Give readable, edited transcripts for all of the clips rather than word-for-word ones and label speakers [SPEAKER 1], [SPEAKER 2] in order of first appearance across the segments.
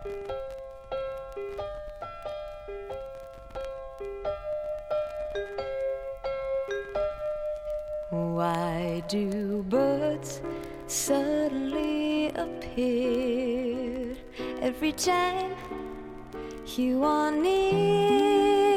[SPEAKER 1] Why do birds suddenly appear every time you are near?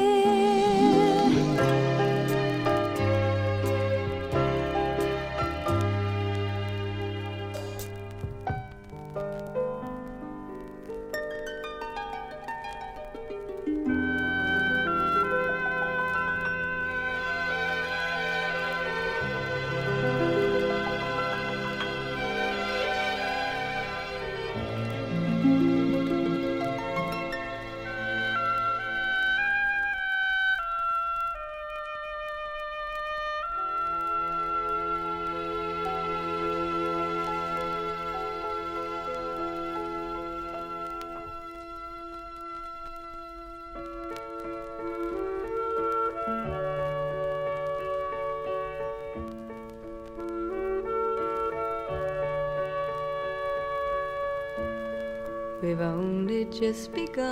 [SPEAKER 1] We've only just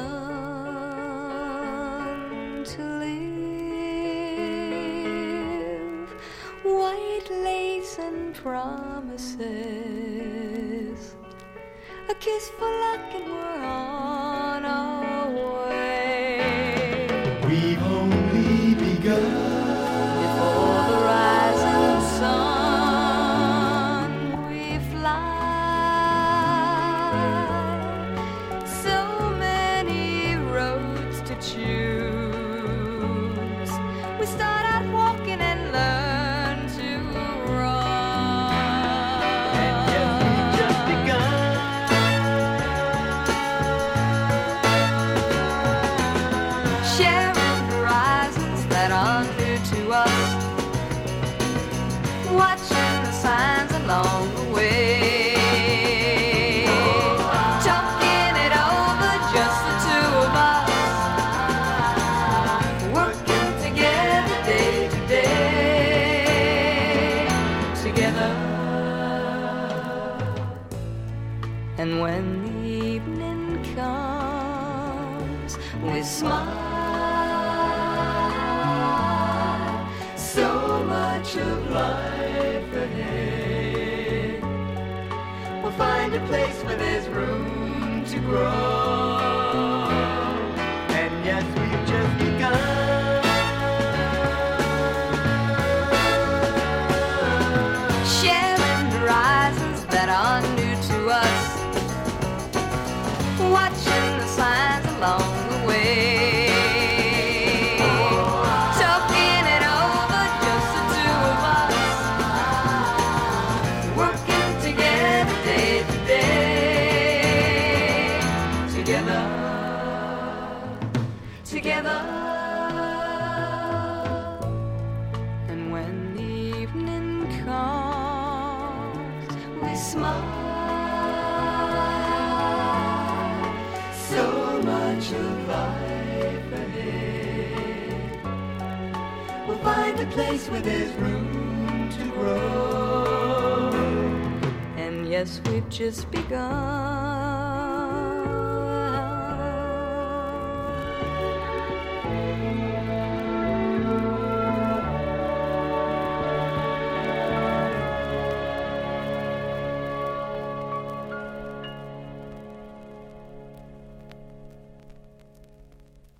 [SPEAKER 1] begun to live. White lace and promises, a kiss for luck and we're on our way.
[SPEAKER 2] We've only begun.
[SPEAKER 1] Before the rising sun we fly. Choose. We start out walking and learn to run.
[SPEAKER 2] And yes, we've just begun.
[SPEAKER 1] Sharing horizons that are new to us, watching the signs along the way. Talking it over, just the two of us. And when the evening comes, we smile.
[SPEAKER 2] So much of life ahead.
[SPEAKER 1] We'll find a place where there's room to grow.
[SPEAKER 2] And yes, we've just begun.
[SPEAKER 1] Sharing horizons that are new to us, watching the signs along the way. Talking it over, just the two of us, working together day to day. Together, together. And when the evening comes, we smile.
[SPEAKER 2] So much of life ahead.
[SPEAKER 1] We'll find a place where there's room to grow. And yes, we've just begun.